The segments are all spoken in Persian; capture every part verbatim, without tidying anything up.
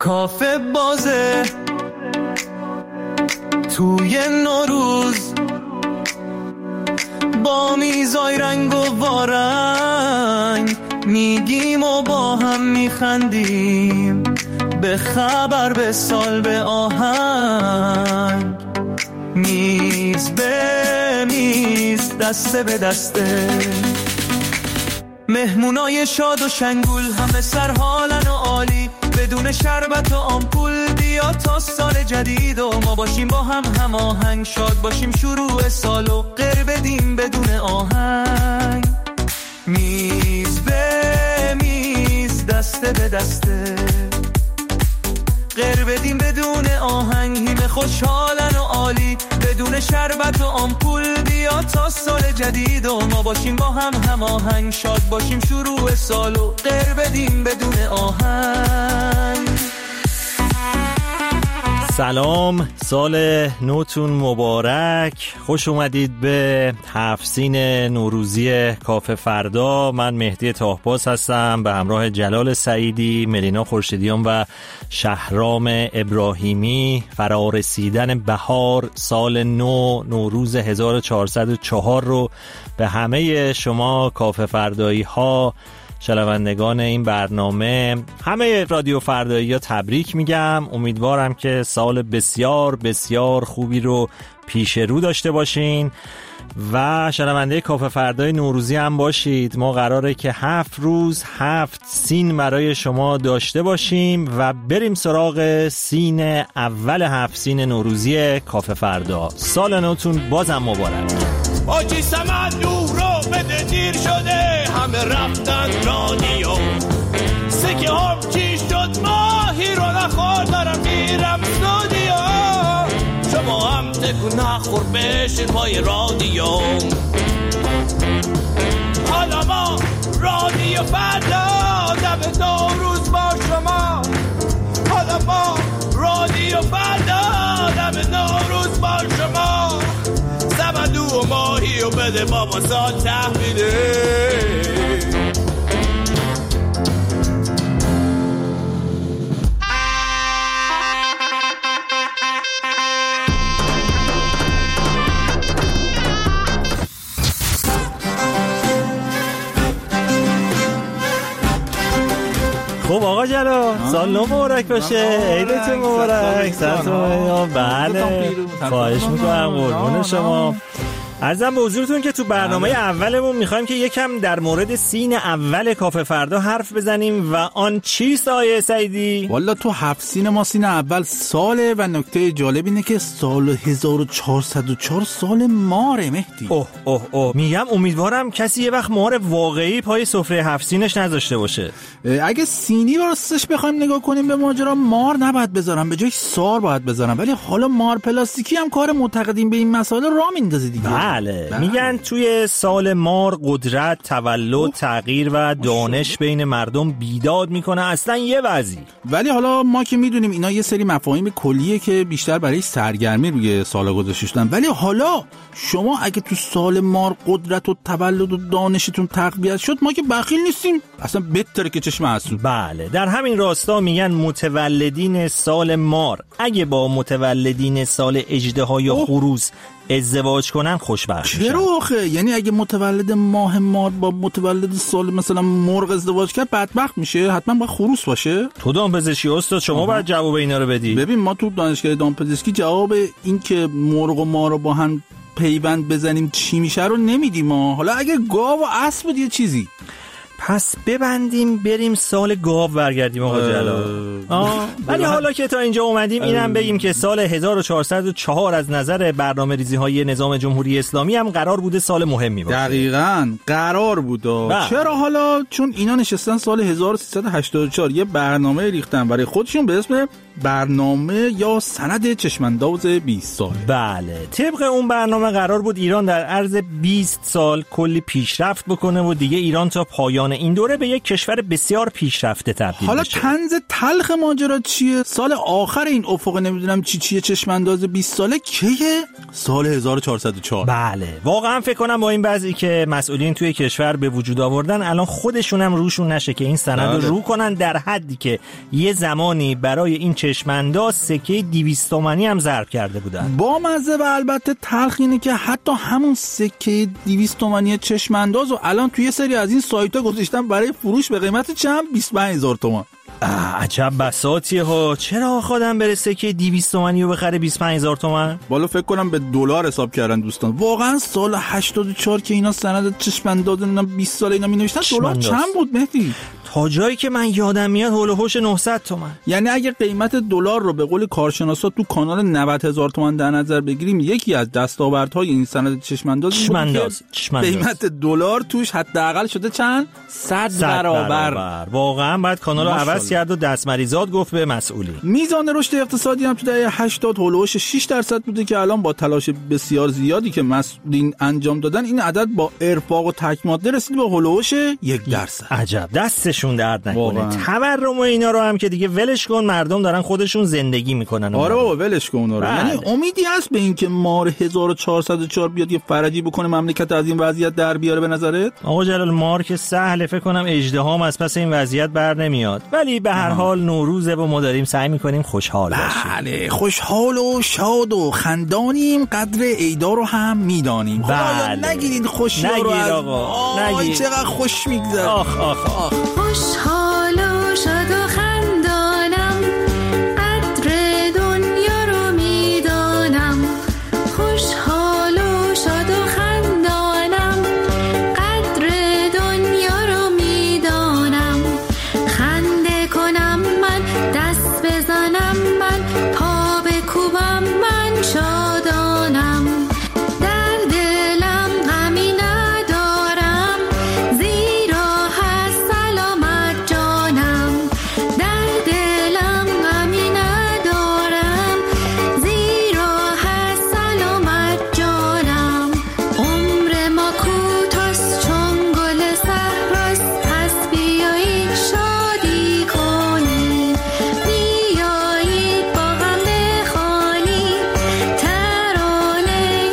کافه بازه توی نوروز با میزای رنگ و وارنگ میگیم و با هم میخندیم، به خبر به سال به آهنگ، میز به میز دسته به دسته، مهمونای شاد و شنگول همه سر حالن و عالی، بدون شربت و آمپول بیا تا سال جدید و ما باشیم با هم هماهنگ، شاد باشیم شروع سال و غیر بدیم بدون آهنگ، میز به میز دسته به دسته، غیر بدیم بدون آهنگ، همه خوشحالن و عالی، بدون شربت و آمپول بیا تا سال جدید و ما باشیم با هم هماهنگ، شاد باشیم شروع سال و غیر بدیم بدون آهنگ. سلام، سال نوتون مبارک، خوش اومدید به هفت‌سین نوروزی کافه فردا. من مهدی تاهباز هستم به همراه جلال سعیدی، ملینا خورشیدیان و شهرام ابراهیمی. فرارسیدن بهار، سال نو، نوروز هزار و چهارصد و چهار رو به همه شما کافه فردایی ها، شنوندگان این برنامه، همه رادیو فردایی ها تبریک میگم. امیدوارم که سال بسیار بسیار خوبی رو پیش رو داشته باشین و شنونده کافه فردای نوروزی هم باشید. ما قراره که هفت روز هفت سین برای شما داشته باشیم و بریم سراغ سین اول هفت سین نوروزی کافه فردا. سال نوتون بازم مبارک. آجی سمن نور رو بده دیر شده، همه رفتن رادیو، سکه هم چی شد ماهی رو نخور، دارم میرم استودیو، شما هم تکون نخور بشین پای رادیو. حالا ما رادیو فردا دم نوروز با شما، حالا ما رادیو فردا دم نوروز با شما، سمندو و ماهی و بده بابا سال تحمیده. خب آقا جلال، سال نو مبارک باشه، عیدتون مبارک، سالتون بله، خواهش میکنم، قربون شما. عرضم به حضورتون که تو برنامه اولمون میخوایم که یکم در مورد سین اول کافه فردا حرف بزنیم و آن چیست آیه سعیدی؟ والا تو هفت سین ما سین اول ساله و نکته جالب اینه که سال هزار و چهارصد و چهار سال ماره مهدی. اوه اوه اوه میگم امیدوارم کسی یه وقت مار واقعی پای سفره هفت سینش نذاشته باشه. اگه سینی راستش بخوایم نگاه کنیم به ماجرا، مار نباید بذارم، به جای سار باید بذارم، ولی حالا مار پلاستیکی هم کار معتقدین به این مسائل راه میندازه دیگه. بله. بله. میگن توی سال مار قدرت، تولد، تغییر و دانش بین مردم بیداد میکنه، اصلا یه وضعی. ولی حالا ما که میدونیم اینا یه سری مفاهیم کلیه که بیشتر برای سرگرمی روی سالا گذاشته شدن، ولی حالا شما اگه تو سال مار قدرت و تولد و دانشتون تقویت شد، ما که بخیل نیستیم، اصلا بهتره که چشم حسود. بله، در همین راستا میگن متولدین سال مار اگه با متولدین سال اژدها یا خروس ازدواج کنن خوشبخت میشن. چرا آخه؟ یعنی اگه متولد ماه مار با متولد سال مثلا مرغ ازدواج کرد بدبخت میشه؟ حتما باید خروس باشه؟ تو دامپزشکی استاد، شما باید جواب اینا رو بدی. ببین ما تو دانشگاه دامپزشکی جواب این که مرغ و مار رو با هم پیوند بزنیم چی میشه رو نمیدیم ما. حالا اگه گاو و اسب بود یه چیزی. پس ببندیم بریم سال گاو برگردیم آقا جلال. ولی حالا که تا اینجا اومدیم اینم بگیم که سال هزار و چهارصد و چهار از نظر برنامه ریزی های نظام جمهوری اسلامی هم قرار بوده سال مهمی باشه. دقیقاً قرار بوده. چرا؟ حالا چون اینا نشستن سال هزار و سیصد و هشتاد و چهار یه برنامه ریختن برای خودشون به اسم برنامه یا سند چشمانداز بیست سال. بله، طبق اون برنامه قرار بود ایران در عرض بیست سال کلی پیشرفت بکنه و دیگه ایران تا پایان پایان این دوره به یک کشور بسیار پیشرفته تبدیل حالا بشه. طنز تلخ ماجرا چیه؟ سال آخر این افق نمیدونم چی چیه چشمانداز بیست ساله کیه؟ سال هزار و چهارصد و چهار. بله واقعا فکر کنم با این بعضی که مسئولین توی کشور به وجود آوردن الان خودشون هم روشون نشه که این سند رو رو کنن، در حدی که یه زمانی برای این چشمانداز سکه دویست تومانی هم ضرب کرده بودن. با مزه و البته تلخ اینه که حتی همون سکه دویست تومانی چشمانداز رو الان توی سری از این سایت‌ها گذاشتن برای فروش به قیمت چند بیست و پنج هزار تومان. عجب بساطیه ها. چرا خودم برسه که دویست تومانی رو بخره بیست و پنج هزار تومان؟ بالا فکر کنم به دلار حساب کردن دوستان. واقعا سال هشتاد و چهار که اینا سند چشمانداز بیست ساله اینا می‌نوشتن دلار چند بود مهدی؟ تا جایی که من یادم میاد هول و هوش نهصد تومان. یعنی اگه قیمت دلار رو به قول کارشناسا تو کانال نود هزار تومان در نظر بگیریم، یکی از دستاوردهای این سند چشمانداز چشمانداز قیمت دلار توش حداقل شده چند صد برابر. واقعا بعد کانال رو عوض کرد و دستمریزاد گفت به مسئولین. میزان رشد اقتصادی هم تو دهه هشتاد هول و هوش شش درصد بوده که الان با تلاش بسیار زیادی که مسئولین انجام دادن این عدد با ارفاق و تکماده رسید به هول و هوش یک درصد. عجب دستش درد نکنه. تورم و اینا رو هم که دیگه ولش کن، مردم دارن خودشون زندگی میکنن. آره بابا ولش کن اونا رو. یعنی امیدی هست به این که مار هزار و چهارصد و چهار بیاد یه فرجی بکنه مملکت از این وضعیت در بیاره به نظرت؟ آقا جلال مار که سهله، فکر کنم اژدهام از پس این وضعیت بر نمیاد. ولی به هر حال نوروزه و ما داریم سعی میکنیم خوشحال باشیم. بله خوشحال و شاد و خندانیم، قدر عیدا رو هم میدانیم. بله نگیرید خوشی‌ها رو از آقا چقدر خوش میگذره. آخ آخ آخ خوشحال و شاد و خندانم، قدر دنیا رو میدانم. خوشحال و شاد و خندانم، قدر دنیا رو میدانم. خنده کنم من، دست بزنم من، پا بکوبم من شادانم. در دلم غمی ندارم، زیرا هست سلامت جانم. در دلم غمی ندارم، زیرا هست سلامت جانم. عمر ما کوتاست چون گل صحراست، پس بیایید شادی کنیم. بیایید با هم بخوانیم ترانه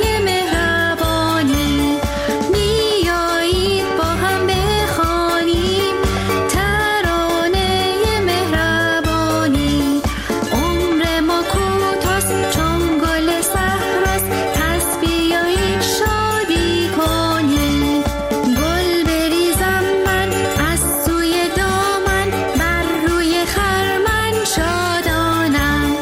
مهربانی. بیایید با هم بخوانیم ترانه مهربانی. عمر ما کوتاست چون گل صحراست، پس بیایید شادی کنیم. گل بریزم من از سوی دامن، بر روی خرمن شادانم.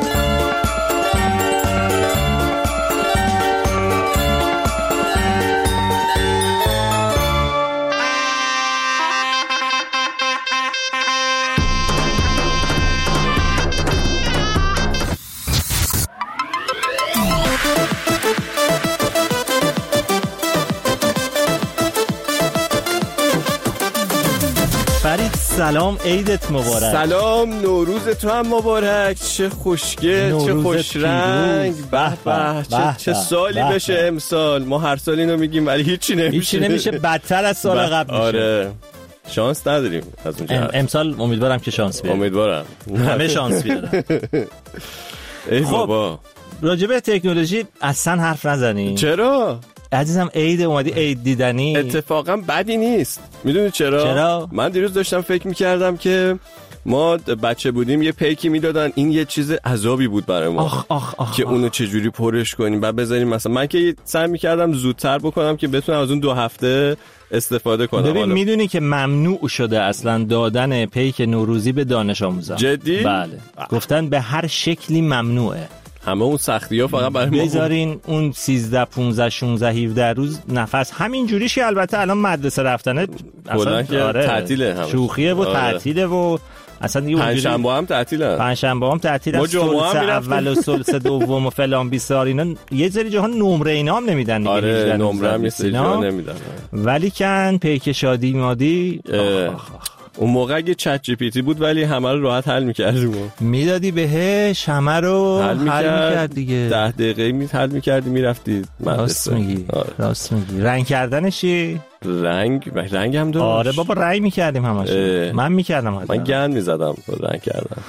فرید سلام، عیدت مبارک. سلام، نوروز تو هم مبارک. چه خوشگل، چه خوش رنگ. به به چه, چه سالی به بشه به. امسال ما هر سال اینو میگیم ولی هیچی نمیشه. هیچی نمیشه، بدتر از سال قبل میشه. آره شانس نداریم از اون جهت. امسال امیدوارم که شانس بیاره. امیدوارم همه شانس بیاره. ای بابا راجبه تکنولوژی اصلا حرف نزنی. چرا؟ عزیزم عید اومدی، عید دیدنی اتفاقا بدی نیست. میدونی چرا؟ چرا؟ من دیروز داشتم فکر میکردم که ما بچه بودیم یه پیکی میدادن، این یه چیز عذابی بود برای ما. آخ آخ آخ که آخ. اونو چجوری پرش کنیم بعد بذاریم. مثلا من که سعی میکردم زودتر بکنم که بتونم از اون دو هفته استفاده کنم. ببین میدونی که ممنوع شده اصلا دادن پیک نوروزی به دانش آموزان. جدی؟ بله گفتن به هر شکلی ممنوعه. همه اون سختی ها فقط برای ما بذارین اون سیزده پونزده شانزده هفده روز نفس همین جوریش. البته الان مدرسه رفتنه اصلا آره تعطیله، همش شوخیه و تعطیله و اصلا دیگه پنج شنبه هم تعطیله. پنج شنبه هم تعطیله. ثلث اول و ثلث دوم و فلان بیسار اینا یه سری جاها نمره اینا هم نمیدن دیگه. آره نمره هم یه سری جاها نمیدن. ولی کن پیک شادی مادی اون موقع اگه چت جی پی تی بود ولی همه رو راحت حل می‌کردیم. میدادی بهش همه رو حل می‌کرد دیگه. ده دقیقه می حل می‌کردی میرفتی مدرسه. راست میگی. آره. راست میگی. رنگ کردنش رنگ رنگ هم داشت. آره بابا رنگ می‌کردیم همش. من می‌کردم. من گند می‌زدم رنگ کردم.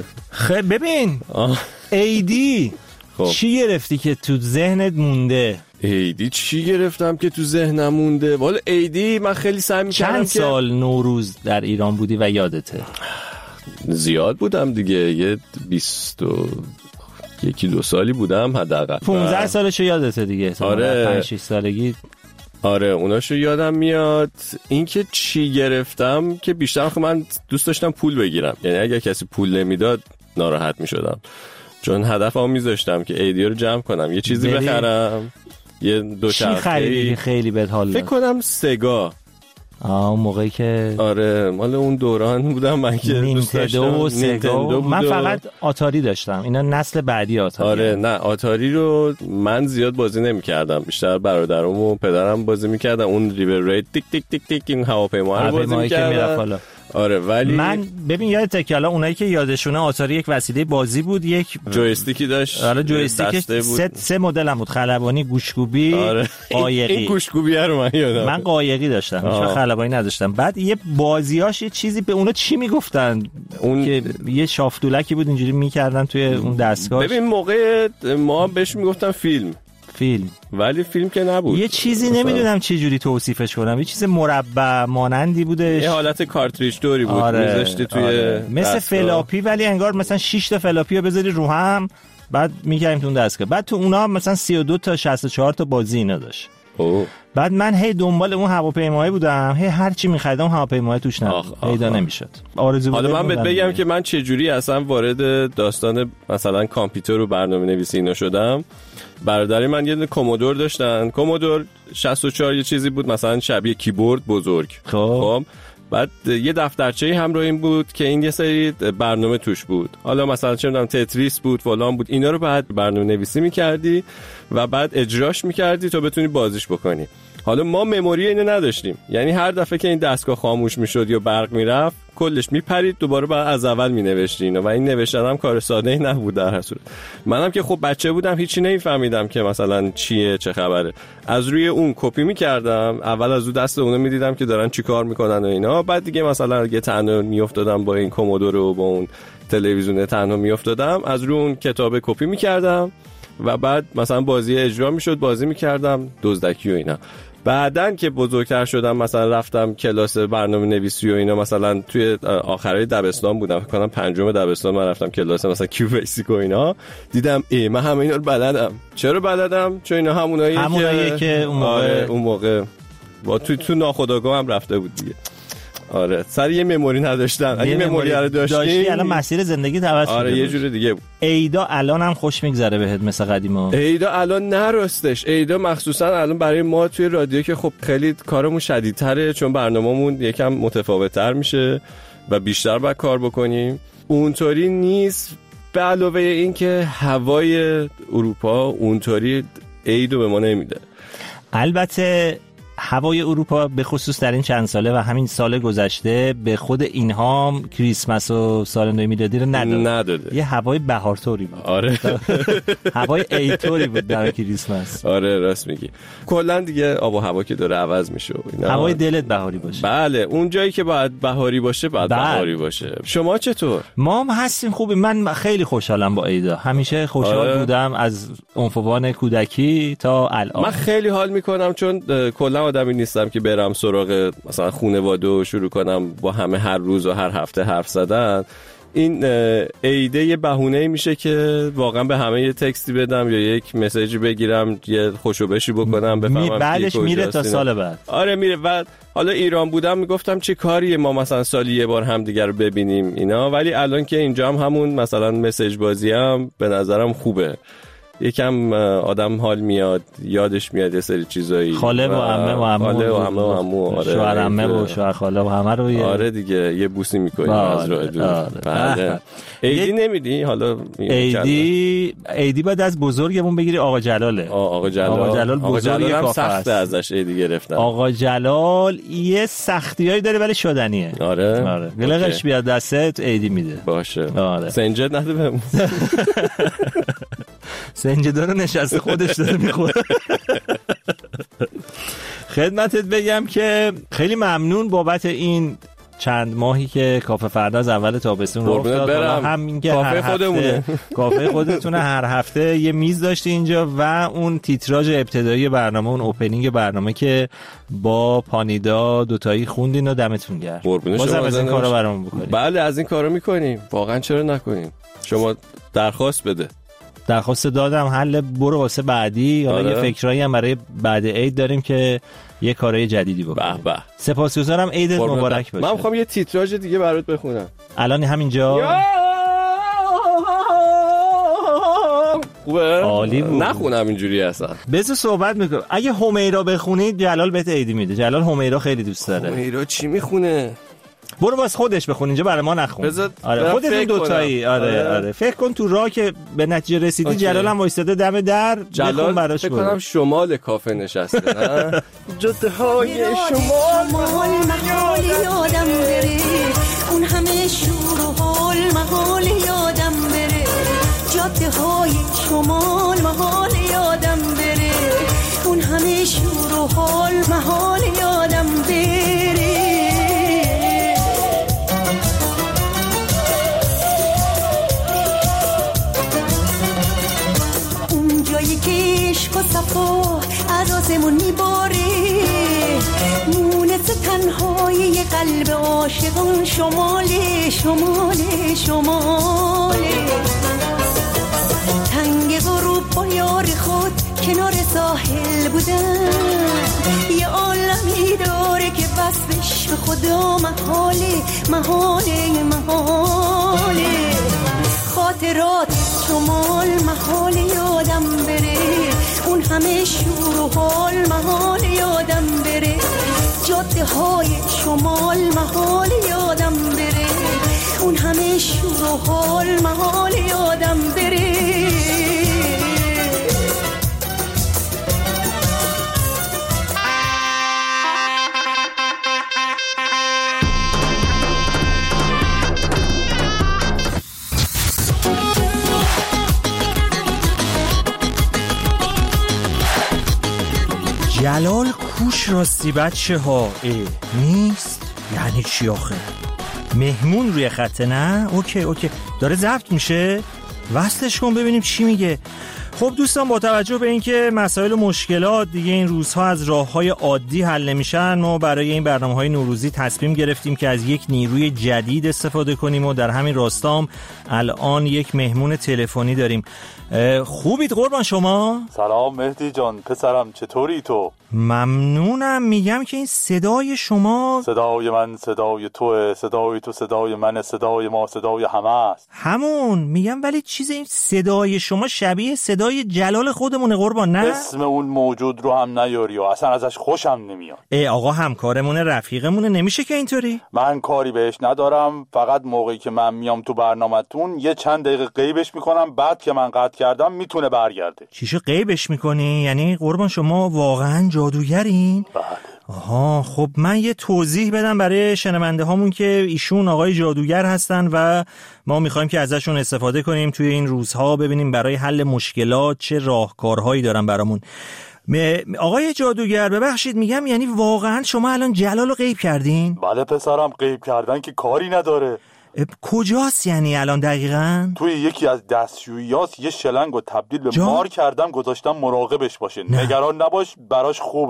خب ببین. آه. ایدی خب. چی گرفتی که تو ذهنت مونده؟ ایدی چی گرفتم که تو ذهنم مونده؟ والا ایدی من خیلی سعی می‌کردم. چند سال نوروز در ایران بودی و یادته؟ زیاد بودم دیگه، یه بیست و یکی دو سالی بودم حداقل. پونزده سالشو یادته دیگه؟ آره پنج شش سالگی. آره اوناشو یادم میاد. این که چی گرفتم که بیشتر خب من دوست داشتم پول بگیرم، یعنی اگه کسی پول نمیداد ناراحت میشدم، چون هدفم میذاشتم که ایدی رو جمع کنم، یه چیزی بلی. بخرم، یه دو چرخه. چی خریدی خیلی بهت حال داد؟ فکر کنم سگا. آه اون موقعی که آره مال اون دوران بودم من که دوست داشتم. و سگا. من فقط آتاری داشتم، اینا نسل بعدی آتاری. آره نه آتاری رو من زیاد بازی نمی‌کردم، بیشتر برادرم و پدرم بازی می‌کردن. اون ریور رید تیک تیک تیک تیک این هواپیما رو بازی می‌کردن. آره ولی من ببین یادته که الان اونایی که یادشونه آتاری یک وسیله بازی بود، یک جویستیکی داشت. آره جویستیک سه سه مدل هم بود، خلبانی، گوشگوبی، آره. قایقی. این گوشگوبی رو من یادم. من قایقی داشتم، هیچ خلبانی نداشتم. بعد یه بازیاش یه چیزی به اونا چی میگفتن؟ اون که یه شافتولکی بود اینجوری میکردن توی اون دستگاه. ببین موقع ما بهش میگفتن فیلم فیلم ولی فیلم که نبود. یه چیزی نمیدونم چه جوری توصیفش کنم، یه چیز مربع مانندی بودش، یه حالت کارتریج دوری بود. آره. میذاشتی توی آره. مثل فلاپی ولی انگار مثلا شش تا فلاپی رو بذاری رو هم بعد میگیم تو اون دستگاه. بعد تو اونا مثلا سی و دو تا شصت و چهار تا بازی اینا داشت. اوه. بعد من هی دنبال اون هواپیماهای بودم، هی هر چی می‌خریدم هواپیماهای توش نبود، پیدا نمی‌شد. آرزو بود. حالا من بهت بگم که من چه جوری اصلا وارد داستان مثلا کامپیوتر و برنامه‌نویسی اینا شدم. برادری من یه کومودور داشتن، کومودور شصت و چهار یه چیزی بود مثلا شبیه کیبورد بزرگ. خب بعد یه دفترچه همراه این بود که این یه سری برنامه توش بود، حالا مثلا چه می‌دونم تتریس بود فلان بود، اینا رو بعد برنامه‌نویسی می‌کردی و بعد اجراش می‌کردی تا بتونی بازیش بکنی. حالا ما مموری اینو نداشتیم، یعنی هر دفعه که این دستگاه خاموش میشد یا برق میرفت کلش میپرید، دوباره بعد از اول مینوشتی اینو و این نوشتن هم کار ساده ای نبود در هر صورت. منم که خب بچه بودم هیچی نمیفهمیدم که مثلا چیه چه خبره، از روی اون کپی میکردم، اول از اون دست اونو میدیدم که دارن چیکار میکنن و اینا، بعد دیگه مثلا یه تنها میافتادم با این کومودور و با اون تلویزیون تنها میافتادم، از روی اون کتاب کپی میکردم و بعد مثلا بازی اجرا میشد بازی میکردم دزدکی و اینا. بعدن که بزرگتر شدم مثلا رفتم کلاس برنامه نویسی و اینا، مثلا توی آخرای دبستان بودم، فکر کنم پنجم دبستان من رفتم کلاس مثلا کیو بیسیک و اینا، دیدم ای من همه اینا رو بلدم. چرا بلدم؟ چون اینا هموناییه هموناییه که, که اون موقع آره اون موقع با تو تو ناخودآگاه هم رفته بود دیگه. آره سر یه مموری نداشتم، اگه مموری رو داشتی الان مسیر زندگی عوض شده. آره یه جور دیگه بود. ایدا الان هم خوش میگذره بهت مثل قدیما؟ ایدا الان نرستش. ایدا مخصوصا الان برای ما توی رادیو که خب خیلی کارمون شدیدتره، چون برنامه‌مون یکم متفاوت‌تر میشه و بیشتر باید کار بکنیم. اونطوری نیست، به علاوه این که هوای اروپا اونطوری ایدو به ما نمیده. البته هوای اروپا به خصوص در این چند ساله و همین سال گذشته به خود اینها کریسمس و سال نو میلادی رو نداد. نداده. یه هوای بهارطوری بود. آره. هوای عیدطوری بود در کریسمس. آره راست میگی. کلا دیگه آب و هوا که داره عوض میشه و اینا. هوای دلت بهاری باشه. بله اون جایی که باید بهاری باشه باید بله. بهاری باشه. شما چطور؟ ما هم هستیم خوبی. من خیلی خوشحالم با عیدا. همیشه خوشحال آره. بودم از عنفوان کودکی تا الان. من خیلی حال میکنم چون کلا آدمی نیستم که برم سراغ مثلا خانواده و شروع کنم با همه هر روز و هر هفته حرف زدن. این ایده یه بهونه میشه که واقعا به همه یه تکستی بدم یا یک مسیجی بگیرم، یه خوشوبشی بکنم، بفهمم بعدش میره تا سال بعد. آره میره. بعد حالا ایران بودم میگفتم چه کاریه ما مثلا سالی یه بار هم دیگه رو ببینیم اینا، ولی الان که اینجا هم همون مثلا مسیج بازی هم به نظرم خوبه. یکم آدم حال میاد، یادش میاد یه سری چیزایی، خاله و عمه و عمو، خاله و عمه و عمو، آره، شوهر عمه و شوهر خاله و همه رو یه... آره دیگه یه بوسی میکنیم از راه دور. بله. عیدی نمیدی؟ حالا عیدی عیدی بعد از بزرگمون بگیری آقا جلاله. آقا جلال آقا جلال بزرگ هم کافه سخته ازش عیدی گرفتن. آقا جلال یه سختیایی داره ولی شدنیه. آره آره گلقش بیاد دستت عیدی میده. باشه. آره. سنجد نده بهمون. سنجد رو نشسته خودش داره میخوره. خدمتت بگم که خیلی ممنون بابت این چند ماهی که کافه فردا از اول تابستون راه افتاد. همین که کافه خودمونه. کافه خودتونه. هر هفته یه میز داشتی اینجا و اون تیتراژ ابتدایی برنامه، اون اوپنینگ برنامه که با پانیدا دوتایی خوندین و دمتون گرم. بازم از این کارا برامون بکنید. بله از این کارا میکنیم. واقعا چرا نکنیم؟ شما درخواست بده. درخواست دادم، حل برو واسه بعدی. حالا آره. یه فکرایی هم برای بعد عید داریم که یه کارهای جدیدی بکنیم. به به. سپاسگزارم، عیدت مبارک باشه. من میخوام یه تیتراژ دیگه برات بخونم. الان همینجا. خوبه؟ عالی بود. نخونم اینجوری اصلا. بذار صحبت میکنم. اگه همیرا بخونید جلال بهت عیدی میده. جلال همیرا خیلی دوست داره. همیرا چی میخونه؟ برو باز خودش بخون، اینجا برای ما نخون. آره خودتون دوتایی. آره آره, آره. فکر کن تو راه که به نتیجه رسیدی. اوکی. جلال هم وایساده دم در. جلال براش فکر کنم شمال کافه نشسته. جاده های شمال محال محال یادم بره، اون همه شور و حال محال یادم بره. جاده های شمال محال یادم بره، اون همه شور و حال محال یادم بره. و صفا از آسمون میباره، مونس تنهای قلب عاشقان شماله شماله شماله. تنگ غروب با یار خود کنار ساحل بودن، یه عالمی داره که وصفش به خدا محاله محاله محاله. خاطرات شمال محال یادم بره، اون همه شور و حال محال یادم بره. جاده های شمال محال یادم بره، اون همه شور و حال محال یادم بره. جلال کوش راستی بچه ها. ای نیست یعنی چی آخه؟ مهمون روی خطه نه؟ اوکی اوکی داره ضبط میشه، وصلش کن ببینیم چی میگه. خب دوستان با توجه به اینکه مسائل و مشکلات دیگه این روزها از راه‌های عادی حل نمیشن، ما برای این برنامه‌های نوروزی تصمیم گرفتیم که از یک نیروی جدید استفاده کنیم و در همین راستام الان یک مهمون تلفنی داریم. خوبید قربان شما؟ سلام مهدی جان پسرم، چطوری تو؟ ممنونم. میگم که این صدای شما، صدای من صدای توه، صدای تو صدای من، صدای ما صدای همه است. همون میگم، ولی چیز این صدای شما شبیه صدای جلال خودمونه قربان، نه؟ اسم اون موجود رو هم نیاری و اصلا ازش خوشم نمیاد. ای آقا همکارمونه رفیقمونه، نمیشه که اینطوری؟ من کاری بهش ندارم، فقط موقعی که من میام تو برنامه‌تون یه چند دقیقه غیبش میکنم، بعد که من قطع کردم میتونه برگرده. چیشو غیبش میکنی؟ یعنی قربان شما واقعا جادوگرین؟ بله. آها خب من یه توضیح بدم برای شنونده هامون که ایشون آقای جادوگر هستن و ما میخوایم که ازشون استفاده کنیم توی این روزها، ببینیم برای حل مشکلات چه راهکارهایی دارن برامون. آقای جادوگر ببخشید میگم، یعنی واقعا شما الان جلال رو غیب کردین؟ بله پسرم، غیب کردن که کاری نداره. کجاست یعنی الان دقیقاً؟ توی یکی از دستشوییاست، یه شلنگ رو تبدیل به جا؟ مار کردم گذاشتم مراقبش باشه. نه. نگران نباش براش خوبه.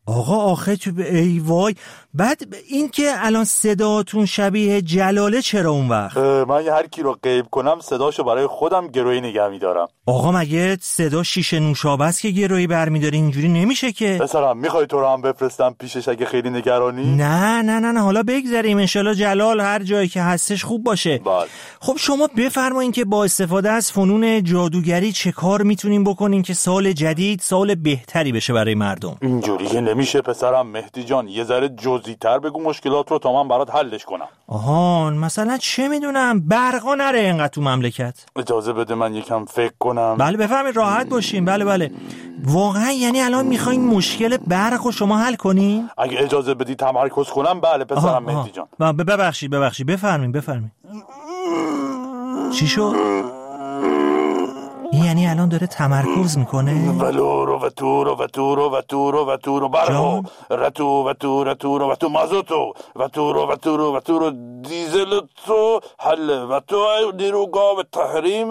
آقا آخه تو ای وای. بعد این که الان صداتون شبیه جلاله چرا اون وقت؟ من یه هر کی رو غیب کنم صداشو برای خودم گرویی نگه می‌دارم. آقا مگه صدا شیشه نوشابه است که گرویی برمی‌داری؟ اینجوری نمیشه که. پسرم میخوای تو رو هم بفرستم پیشش اگه خیلی نگرانی؟ نه نه نه نه حالا بگذریم، انشالله جلال هر جایی که هستش خوب باشه. بله. خب شما بفرمایین که با استفاده از فنون جادوگری چه کار میتونین بکنین که سال جدید سال بهتری بشه برای مردم؟ اینجوری که نمیشه پسرم. مهدی جان یه ذره جزئی‌تر بگو مشکلات رو تا من برات حلش کنم. آهان مثلا چه میدونم برقا نره اینقدر تو مملکت. اجازه بده من یکم فکر کنم. بله بفهمید، راحت باشین. بله بله واقعا یعنی الان میخواین مشکل برق رو شما حل کنین؟ اگه اجازه بدی تمرکز کنم. بله پسرم مهدی جان. ببخشید ببخشید بفرمایید بفرمایید. چی شد؟ این یعنی الان داره تمرکز میکنه؟ ولورو و تورو و تورو و تورو و تورو برقو رتو و تورو تو و تو مازوتو و تورو و تورو و تورو دیزل تو حل و تو نیروگاه تحریم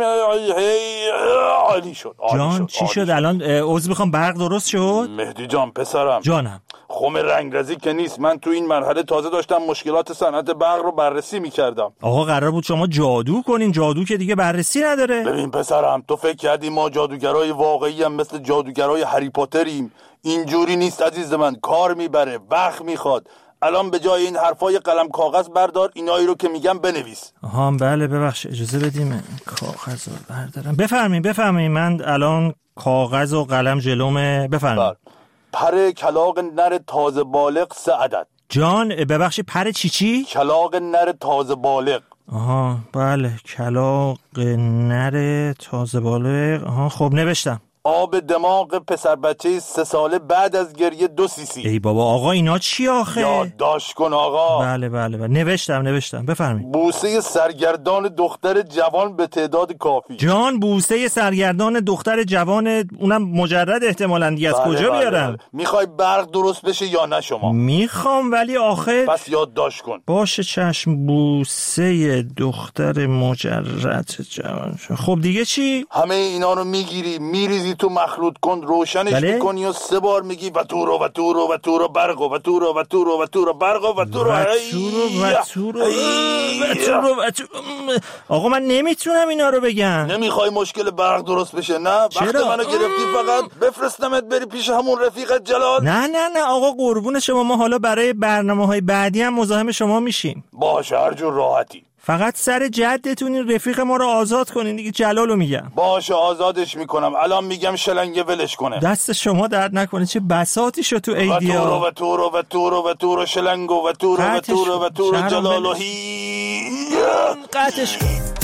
عالی شد. جان چی شد الان؟ عذر میخوام برق درست شد؟ مهدی جان پسرم جانم خم رنگرزی که نیست. من تو این مرحله تازه داشتم مشکلات صنعت برق رو بررسی میکردم. آقا قرار بود شما جادو کنین، جادو که دیگه بررسی نداره. ببین پسرم تو فکر کردی ما جادوگرای واقعی هم مثل جادوگرای هری پاتریم؟ اینجوری نیست عزیز من. کار میبره، وقت میخواد. الان به جای این حرفای قلم کاغذ بردار، اینایی رو که میگم بنویس. آها بله ببخشید اجازه بدیم کاغذ رو بردارم. بفرمایید بفرمایید من الان کاغذ و قلم جلومه. بفرمایید. پر کلاغ نر تازه بالغ سه عدد. جان ببخشید پر چی چی؟ کلاغ نر تازه بالغ. آها بله کلاغ نر تازه بالغ. آها خب نوشتم. آب دماغ پسر بچه سه ساله بعد از گریه دو سی سی. ای بابا آقا اینا چی آخه؟ یادداشت کن آقا. بله بله بله نوشتم نوشتم بفرمایید. بوسه سرگردان دختر جوان به تعداد کافی. جان بوسه سرگردان دختر جوان اونم مجرد احتمالاً دیگه از بله کجا بله بیارم؟ بله. میخوای برق درست بشه یا نه شما؟ میخوام ولی آخه. پس یادداشت کن. باشه چشم. بوسه دختر مجرد جوان. خب دیگه چی؟ همه اینا رو میگیری میریزی تو مخلوط کن، روشنش بله؟ میکنی و سه بار میگی و تو رو و تو رو و تو رو برق و تو رو و تو رو و تو رو برق و تو رو و تو رو و تو رو و تو رو و تو. آقا من نمیتونم اینا رو بگم. نمیخوای مشکل برق درست بشه نه؟ وقت منو گرفتی فقط بفرستمت بری پیش همون رفیقت جلال. نه نه نه آقا قربون شما، ما حالا برای برنامه‌های بعدی هم مزاحم شما میشیم. باشه هر جور راحتی. فقط سر جدتون این رفیق ما رو آزاد کنین دیگه. جلالو میگم. باشه آزادش میکنم. الان میگم شلنگه ولش کنه. دست شما درد نکنه. چه بساطی شد تو ایدیا. و تو رو و تو رو و تو رو شلنگو و تو رو و تو رو و تو رو جلالو هی قطعش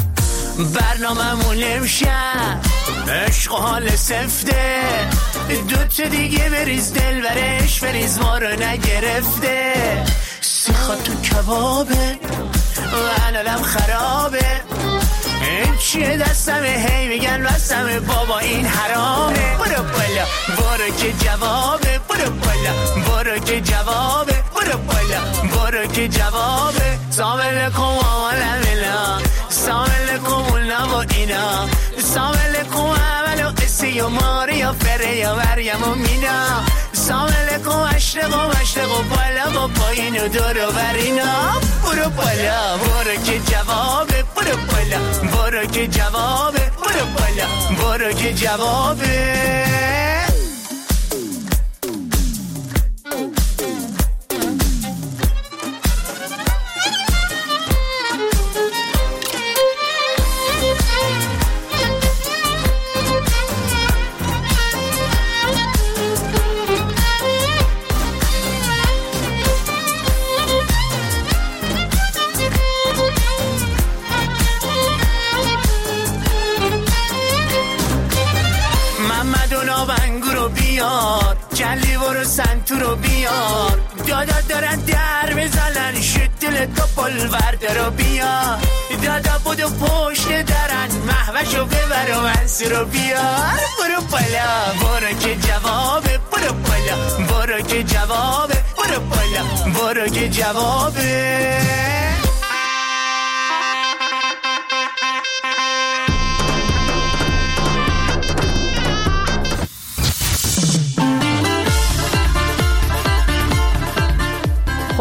برنامه‌مون امشب عشق و حال سفته، دوتا دیگه بریز دل برش بریز ما رو نگرفته، سیخا تو کبابه و حالم خرابه، این چیه دستمه هی میگن بستمه بابا این حرامه، برو بالا برو که جوابه، برو بالا برو که جوابه، برو بالا برو که جوابه، سامل کن آمالم اینا سامل کن اونا و اینا سامل کن عمل و قصی و ماری و فره یا مریم و مینا سامل کن عشق و مشرق و بالا و پایین و دور و برینا، برو بالا برو که جوابه، برو بالا برو که جوابه، برو بالا برو که جوابه. جلی برو سنتو رو بیار دادا دارن در بزنن شد دل تو پل ورده رو بیار دادا بودو پشت درن محوشو ببر و منسی رو بیار، برو بالا برو که جوابه، برو بالا برو که جوابه، برو بالا برو که جوابه.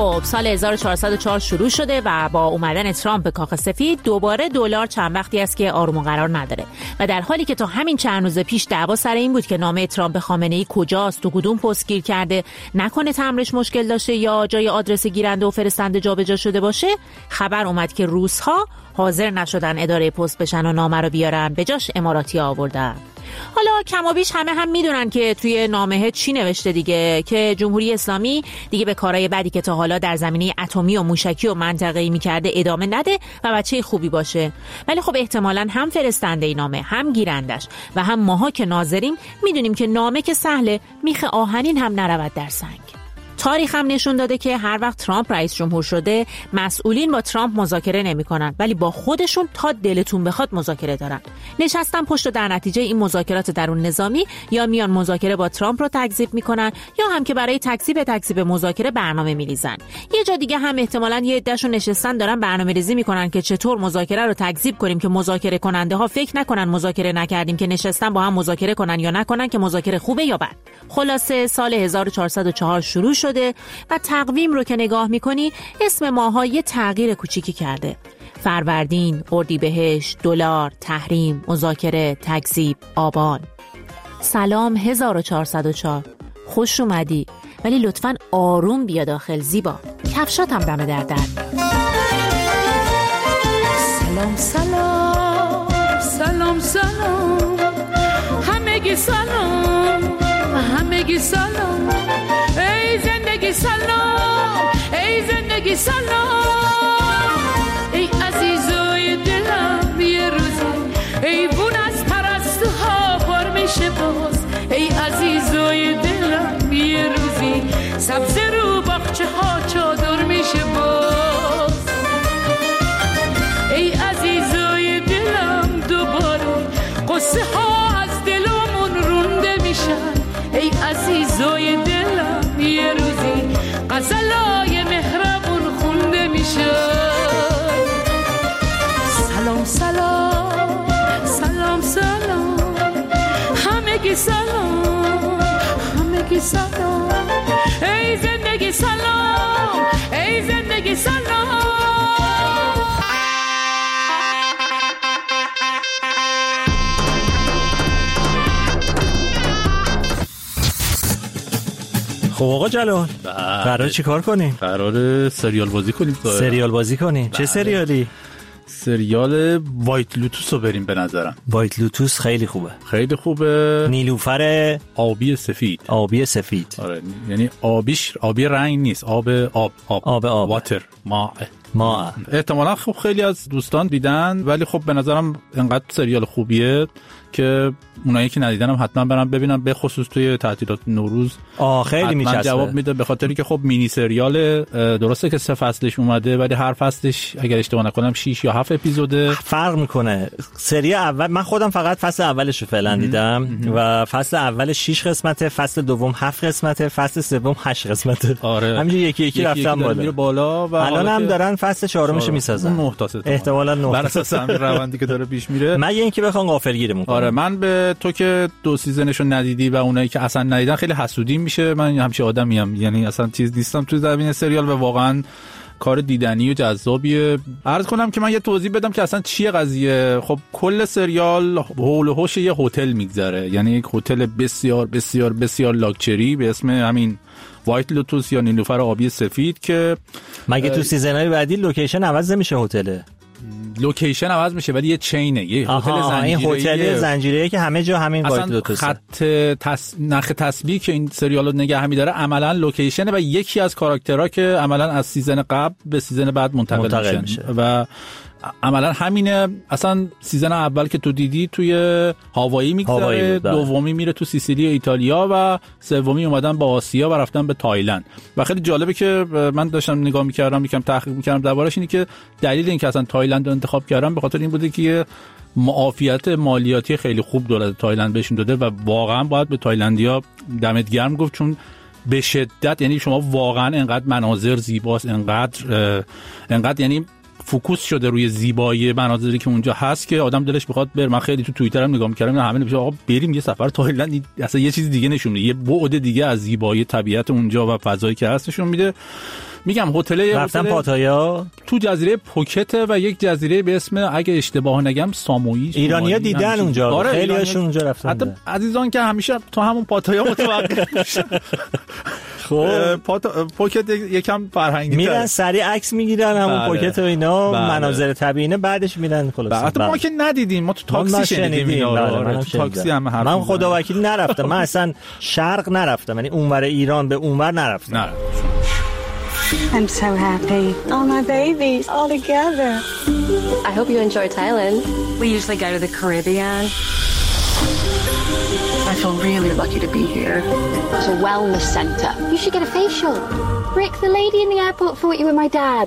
خب سال هزار و چهارصد و چهار شروع شده و با اومدن ترامپ به کاخ سفید دوباره دلار چند وقتی است که آروم و قرار نداره و در حالی که تا همین چند روز پیش دعوا سر این بود که نامه ترامپ به خامنه‌ای کجاست، تو کدوم پست گیر کرده، نکنه تمرش مشکل داشته یا جای آدرس گیرنده و فرستنده جابجا شده باشه، خبر اومد که روس‌ها حاضر نشدن اداره پست بشن و نامه رو بیارن، به جاش اماراتی‌ها آوردن. حالا کم و بیش همه هم میدونن که توی نامه چی نوشته دیگه، که جمهوری اسلامی دیگه به کارهای بدی که تا حالا در زمینه اتمی و موشکی و منطقه‌ای میکرده ادامه نده و بچه خوبی باشه. ولی خب احتمالاً هم فرستنده ای نامه، هم گیرندش و هم ماها که ناظریم میدونیم که نامه که سهله، میخ آهنین هم نرود در سنگ. تاریخ هم نشون داده که هر وقت ترامپ رئیس جمهور شده مسئولین با ترامپ مذاکره نمی‌کنن، ولی با خودشون تا دلتون بخواد مذاکره دارن. نشستن پشت و در نتیجه این مذاکرات درون نظامی یا میان مذاکره با ترامپ رو تکذیب میکنن یا هم که برای تکذیب تکذیب مذاکره برنامه میریزن. یه جا دیگه هم احتمالاً یه عده‌شون نشستن دارن برنامه‌ریزی میکنن که چطور مذاکره رو تکذیب کنیم که مذاکره کننده ها فکر نکنن مذاکره نکردیم، که نشستن با هم مذاکره کنن یا نکنن که مذاکره خوبه یا بد. خلاصه سال هزار و چهارصد و چهار شروع شده و تقویم رو که نگاه میکنی اسم ماها یه تغییر کوچیکی کرده. فروردین، اردیبهشت، دلار، تحریم، مذاکره، تکذیب، آبان. سلام هزار و چهارصد و چهار، خوش اومدی، ولی لطفاً آروم بیا داخل زیبا، کفشاتم دم در در. سلام سلام سلام سلام، همگی سلام همگی سلام، ای زندگی سلام ای زندگی سلام، ای عزیزای دلم یه روزی ای بون از پرستوها بار میشه باز، ای عزیزای دلم یه روزی سبز رو باغچه ها چادر میشه باز، ای عزیزای دلم دوباره قصه ها از دلمون رونده میشن، ای عزیزای دلم یه روزی غزلای مهربون خونده میشه. سلام سلام سلام سلام، همگی سلام همگی سلام، ای زندگی سلام ای زندگی سلام. خب آقا جلال، قراره چی کار کنیم؟ قراره سریال بازی کنیم. سریال بازی کنیم؟ چه سریالی؟ سریال وایت لوتوس رو بریم به نظرم. وایت لوتوس خیلی خوبه. خیلی خوبه. نیلوفر آبی سفید. آبی سفید. آره، یعنی آبیش آبی رنگ نیست، آب آب آب آب آب واتر ما ما احتمالاً خب خیلی از دوستان دیدن، ولی خب به نظرم انقدر سریال خوبیه که اونایی که ندیدن هم حتما برن ببینن، به خصوص توی تعطیلات نوروز. آه خیلی میچسبه. جواب میده، به خاطری که خب مینی سریال، درسته که سه فصلش اومده ولی هر فصلش اگر اشتباه نکنم شش یا هفت اپیزوده. فرق میکنه. سری اول من خودم فقط فصل اولش رو فعلا دیدم و فصل اول شش قسمته، فصل دوم هفت قسمته، فصل سوم هشت قسمته. آره. همینجوری یکی یکی رفتن بالا. بالا و الان هم دارن فصل چهارمش رو میسازن. نه تا سه. احتمالاً نه. بر اساس همین روندی که داره پیش میره. من یه اینکه بخوام غافلگیرمون کنم. آره، من به تو که دو سیزنشو ندیدی و اونایی که اصلا ندیدن خیلی حسودی میشه. من همیشه آدمیم، یعنی اصلا چیز نیستم توی زمین سریال و واقعا کار دیدنی و جذابیه. عرض کنم که من یه توضیح بدم که اصلا چیه قضیه. خب کل سریال حول و حوش یه هتل میگذره، یعنی یک هتل بسیار بسیار بسیار لاکچری به اسم همین وایت لوتوس یا نیلوفر آبی سفید. که مگه تو سیزن‌های بعدی لوکیشن عوض نمیشه هتله؟ لوکیشن عوض میشه ولی یه چینه، یه هتل زنجیره‌ای. این هتل زنجیره‌ای که همه جا همین وایت لوتوسه. خط تس... نخ تسبیح که این سریال رو نگه می‌داره عملاً لوکیشنه و یکی از کاراکترها که عملاً از سیزن قبل به سیزن بعد منتقل, منتقل میشه و عملا همینه. اصلا سیزن اول که تو دیدی توی هاوایی میگذره، دومی میره تو سیسیلی ایتالیا و سومی اومدن با آسیا و رفتن به تایلند. و خیلی جالبه که من داشتم نگاه میکردم، یکم تحقیق میکردم دربارش، اینه که دلیل این که اصلا تایلند رو انتخاب کردم به خاطر این بوده که یه معافیت مالیاتی خیلی خوب دولت تایلند بهشون داده و واقعا باید به تایلندیا دمت گرم گفت، چون به شدت یعنی شما واقعا انقدر مناظر زیباست، انقدر انقدر یعنی فوکوس شده روی زیبایی مناظری که اونجا هست که آدم دلش بخواد بره. من خیلی تو توییترم نگاه می‌کردم همه نمیشه آقا بریم یه سفر تایلند، اصلا یه چیز دیگه نشون میده، یه بعد دیگه از زیبایی طبیعت اونجا و فضایی که هست نشون میده. میگم هتل رفتن پاتایا تو جزیره پوکت و یک جزیره به اسم اگه اشتباه نگم ساموئی. ایرانی‌ها دیدن اونجا، آره خیلی هاشون اونجا رفتن. حتی عزیزان که همیشه تو همون پاتایا متوقف میشن. خب پاتا... پوکت یکم فرهنگی میرن سریع عکس میگیرن همون بله. پوکت و اینا بله. مناظر طبیعیه، بعدش میرن خلاص. حتی ما که ندیدیم، ما تو تاکسی شنیدیم اینا. من تو تاکسی هم حرف من خدا وکیل نرفتم، من اصلا شرق نرفتم، یعنی اونور ایران به اونور نرفتم. نه. I'm so happy. All my babies all together. I hope you enjoy Thailand. We usually go to the Caribbean. I feel really lucky to be here. It's a wellness center. You should get a facial. Rick, the lady in the airport thought you were my dad.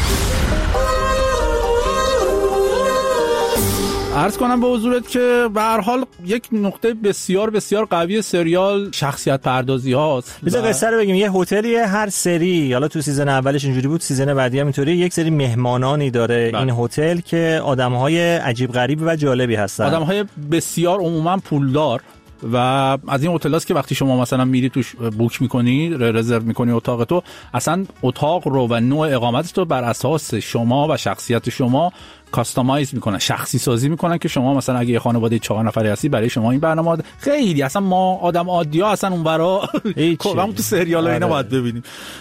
عرض کنم به حضورت که به هر حال یک نقطه بسیار بسیار قوی سریال شخصیت پردازی هاست. بذار و... قصه رو بگیم. یه هتلیه، هر سری حالا تو سیزن اولش اینجوری بود، سیزن بعدی هم اینطوری، یک سری مهمانانی داره بله. این هتل که آدم‌های عجیب غریب و جالبی هستن، آدم‌های بسیار عموما پولدار و از این هتلاست که وقتی شما مثلا میری توش بوک میکنی، رزرو میکنی اتاق تو، اصلا اتاق رو و نوع اقامتش تو بر اساس شما و شخصیت شما کاستماایز میکنن، شخصی سازی میکنن که شما مثلا اگه یه خانواده چهار نفره هستی برای شما این برنامه خیلی اصلا ما آدم عادی‌ها اصلا اونورا همون تو سریالا اینا باید ببینیم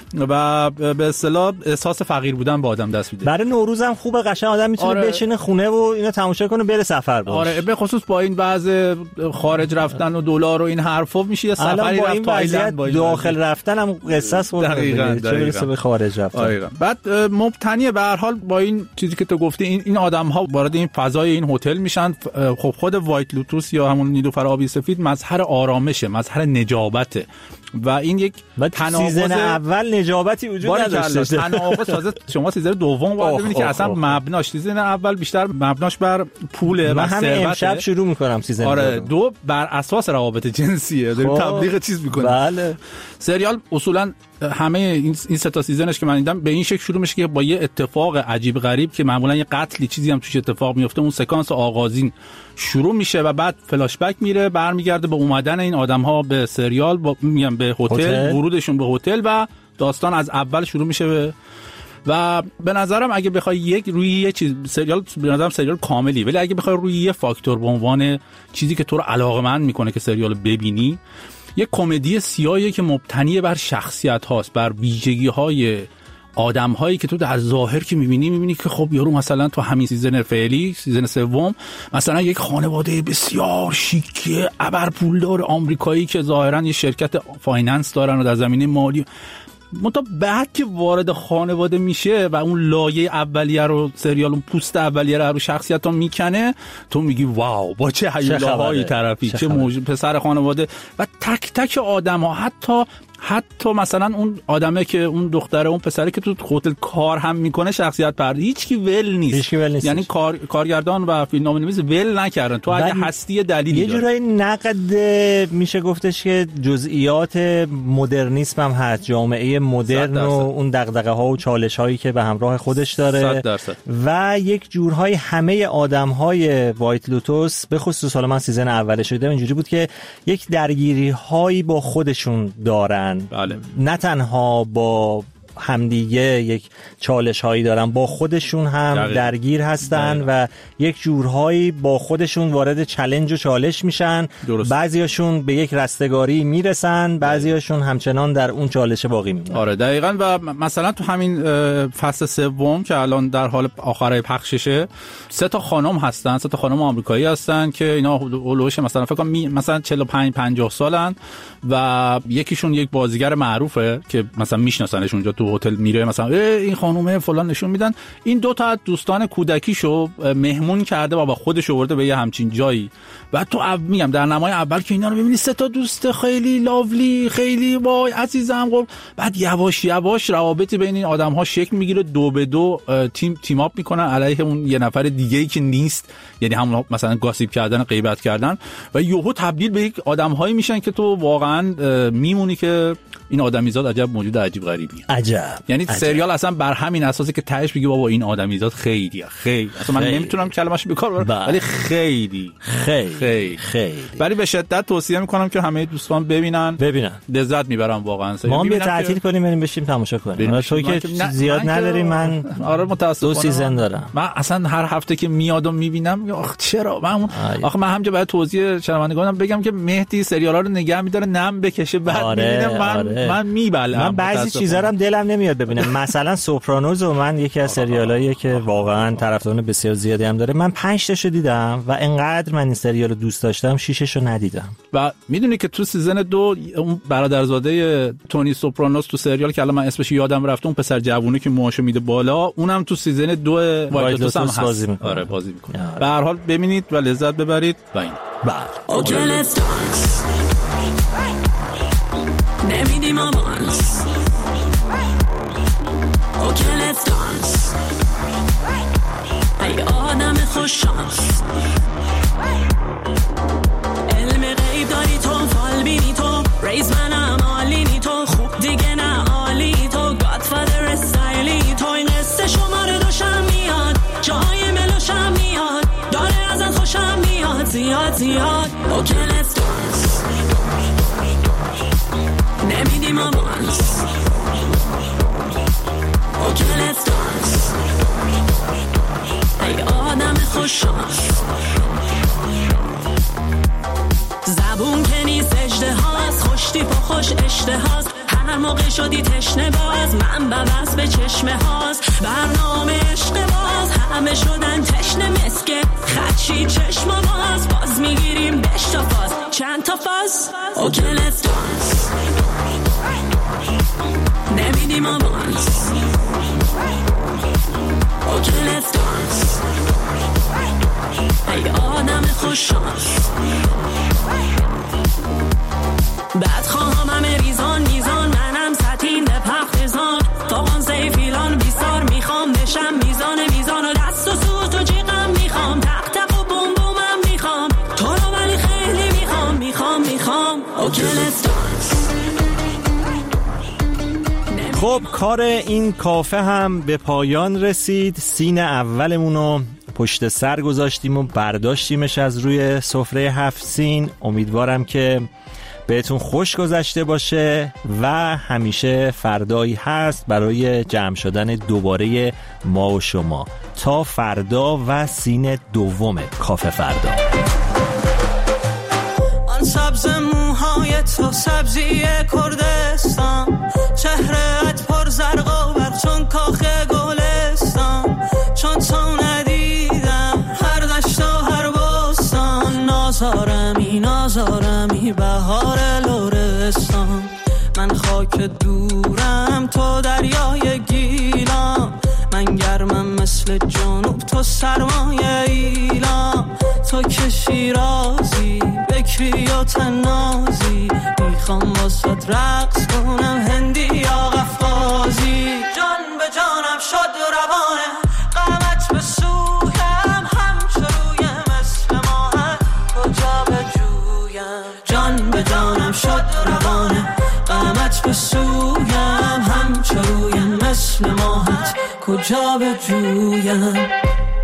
و به اصطلاح احساس فقیر بودن به آدم دست میده. برای نوروز هم خوبه، قشنگ آدم میتونه آره. بشینه خونه و اینا تماشا کنه بره سفر باشه. آره به خصوص با این وضع خارج رفتن و دلار و این حرفا میشه یه سفری رفت تایلند با داخل رفتن هم قصه است دقیقاً چه برسه به خارج رفتن. بعد مبتنی به هر حال با این چیزی که تو گفتی این این آدم‌ها وارد این فضای این هتل میشن. خب خود وایت لوتوس یا همون نیلوفر آبی سفید مظهر آرامشه، مظهر نجابته و این یک تناقض. سیزن اول نجابتی وجود نداشت. تناقض تازه شما سیزن دوم باید ببینید که اصلا مبناش سیزن اول بیشتر مبناش بر پوله و ثروته. من امشب شروع میکنم سیزن آره دو. دو بر اساس روابط جنسیه، داریم تبلیغ چیز میکنیم. بله. سریال اصولا همه این این سه تا سیزنش که من دیدم به این شکل شروع میشه که با یه اتفاق عجیب غریب که معمولا یه قتلی چیزی هم توش اتفاق میفته، اون سکانس آغازین شروع میشه و بعد فلاش بک میره برمیگرده به اومدن این آدم‌ها به سریال، با میگم به هتل، ورودشون به هتل و داستان از اول شروع میشه به و به نظرم اگه بخوای یک روی یه چیز سریال به نظرم سریال کاملی، ولی اگه بخوای روی یه فاکتور به عنوان چیزی که تو رو علاقه‌مند میکنه که سریال ببینی، یک کمدی سیاهی که مبتنی بر شخصیت هاست، بر ویژگی های آدم هایی که تو در ظاهر که میبینی میبینی که خب یارو مثلا تو همین سیزن فعلی سیزن سوم مثلا یک خانواده بسیار شیک ابر پولدار آمریکایی که ظاهرا یه شرکت فایننس دارن و در زمینه مالی، منتها بعد که وارد خانواده میشه و اون لایه اولیه رو سریال اون پوست اولیه رو شخصیت ها میکنه، تو میگی واو با چه هیولاهای طرفی، چه, چه موجود پسر خانواده و تک تک آدم ها، حتی حتی مثلا اون آدمه که اون دختره اون پسره که تو هتل کار هم میکنه شخصیت پردازی هیچ کی ول نیست, هیچ کی ول نیست. یعنی کار کارگردان و فیلمنامه‌نویس ول نکردن. تو اگه هستی دلیلی یه جورایی نقد میشه گفتش که جزئیات مدرنیسم هم هست، جامعه مدرن و اون دغدغه ها و چالش هایی که به همراه خودش داره و یک جورهای همه آدم های وایت لوتوس به خصوص حالا من سیزن اولش دیدم اینجوری بود که یک درگیری هایی با خودشون دارن. بله. نه تنها با همدیگه یک چالش هایی دارن، با خودشون هم دقیقا. درگیر هستن دقیقا. و یک جورهایی با خودشون وارد چالش و چالش میشن. بعضیاشون به یک رستگاری میرسن، بعضیاشون همچنان در اون چالش باقی میمونن. آره دقیقاً. و مثلا تو همین فصل سوم که الان در حال آخرای پخششه سه تا خانم هستن، سه تا خانم آمریکایی هستن که اینا اولوش مثلا فکر کنم مثلا چهل و پنج پنجاه سالن و یکیشون یک بازیگر معروفه که مثلا میشناسنش اونجا تو هتل میره، مثلا این خانومه فلان نشون میدن. این دو تا دوستان کودکیشو مهمون کرده و با خودش آورده به یه همچین جایی. بعد تو اب میگم در نمای اول که اینا رو ببینی سه تا دوست خیلی لاولی، خیلی وای عزیزم، خب بعد یواش یواش روابطی بین این آدم‌ها شکل میگیره، دو به دو تیم تیم اپ میکنن علیه اون یه نفر دیگه‌ای که نیست، یعنی همون مثلا گاسیپ کردن، غیبت کردن و یهو تبدیل به یک آدم‌هایی میشن که تو واقعا میمونی که این آدمیزاد عجب موجود عجیب غریبیه. عجب عجب. یعنی سریال اصلا بر همین اساسی که تهش بگی بابا این آدمیزاد خیلی خیلی اصلا من نمیتونم کلمه‌اش به کار ببرم، ولی خیلی خیلی خیلی خیلی ولی به شدت توصیه میکنم که همه دوستان ببینن ببینن لذت میبرن واقعا. ما هم تعطیل کنیم بریم بشیم تماشا کنیم. تو که زیاد نداری، من آره متاسفانه دو سیزن دارم. من اصلا هر هفته که میادم میبینم آخ چرا من آخه من همونجا باید توضیح شنوندگانم بگم که مهدی سریالا رو نگه می‌داره نم بکشه بعد آره، میبینه من آره. من میبلم. من بعضی چیزا رو هم دلم نمیاد ببینم. مثلا سوپرانوز و من یکی از سریالاییه که واقعا طرفداران بسیار زیادی هم داره. من پنج تاشو دیدم و انقدر من این سریال رو دوست داشتم شششو ندیدم. و میدونی که تو سیزن دو اون برادرزاده تونی سوپرانوس تو سریال که الان من اسمش یادم رفته، اون پسر جوونه که موهاشو میده بالا، اونم تو سیزن دو وایت لوتوس هم بازی میکنه. آره بازی میکنه. به هر حال ببینید و لذت ببرید. و این بعد نمیدیم آوانس اوکی لیتس دانس ای آدم خوش شانس علم غیب داری تو، فال بینی تو، ریز منم آلینی تو، خوب دیگه نه عالی تو، گادفادر استایلی تو، این قصه شماره دوشم میاد، جای ملوشم میاد، داره ازت خوشم میاد زیاد زیاد. اوکی لیتس دانس نمیدیم آوانس اوکی لیتس دانس ای آدم خوش شانس زبون که نیست اجده هاست، خوش تیپ و خوش اشته هاست، هر موقع شدی تشنه باز من ببست به چشمه هاست، برنامه عشق باز همه شدن تشنه مسکه خدشی چشم باز باز میگیریم بش تا فاز چند تا فاز. اوکی لیتس دانس نمیدیم آوانس اوکی لیتس دانس ای آدم خوش شانس بعد خواهم همه ریزان میزان منم ستین به پختزان فاقان زیفیلان بیسار میخوام بشم میزان میزان و دست و سوت و جیغم میخوام تق تق و بوم بومم میخوام تو رو ولی خیلی میخوام میخوام میخوام اوکی لیتس دانس. خب کار این کافه هم به پایان رسید. سین اولمونو پشت سر گذاشتیم و برداشتیمش از روی سفره هفت سین. امیدوارم که بهتون خوش گذشته باشه و همیشه فردایی هست برای جمع شدن دوباره ما و شما. تا فردا و سین دوم کافه فردا. آن سبز موهای تو سبزی کردستان، چهرهت پر زرق و برق چون کاخ گلستان، چون تو ندیدم هر دشت و هر بستان، نازارمی نازارمی بهار لرستان، من خاک دورم تو دریای گیلان، من گرمم مثل جنوب تو سرمایه ایلان، تو که شیرازی بکری و تنازی، میخوام واسد رقص کنم هندی یا قفقازی، جان به جانم شد روانه قامت به سویم همچو روی مثل ماهت کجا به جویم، جان به جانم شد روانه قامت به سویم همچو روی مثل ماهت کجا به جویم.